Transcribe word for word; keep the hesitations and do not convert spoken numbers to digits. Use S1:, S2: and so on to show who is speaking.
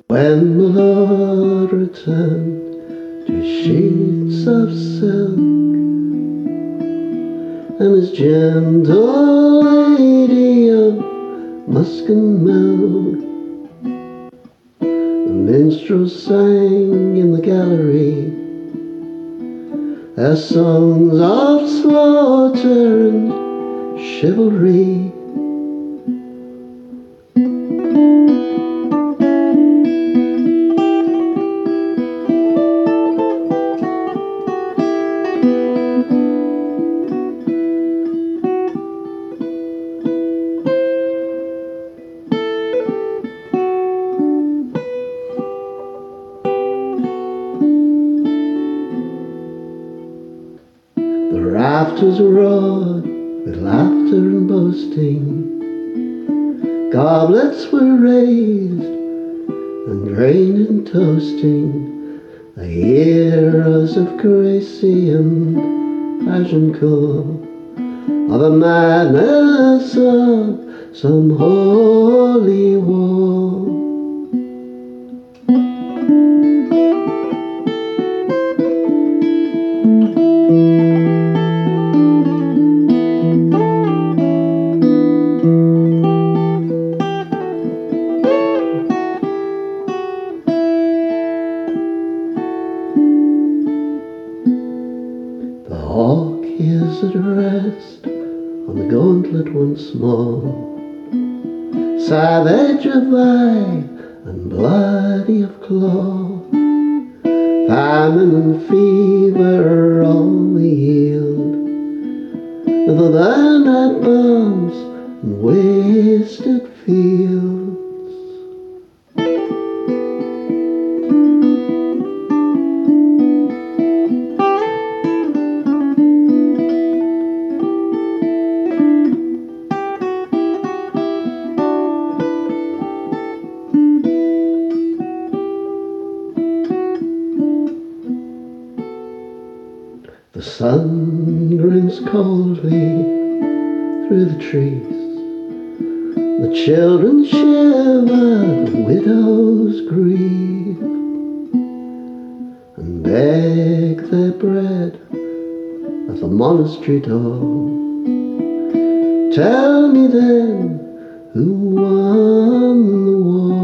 S1: When the Lord returned to sheets of silk, and his gentle lady of musk and milk, the minstrels sang in the gallery their songs of slaughter and chivalry. The rafters roared with laughter and boasting, goblets were raised and drained in toasting the heroes of Crecy and Agincourt, of the madness of some holy war. The hawk is at rest on the gauntlet once more, savage of eye and bloody of claw. Famine and fever all the yield, the burned bombs and wasted fields. The sun grins coldly through the trees, the children shiver, the widows grieve, and beg their bread at the monastery door. Tell me then, who won the war?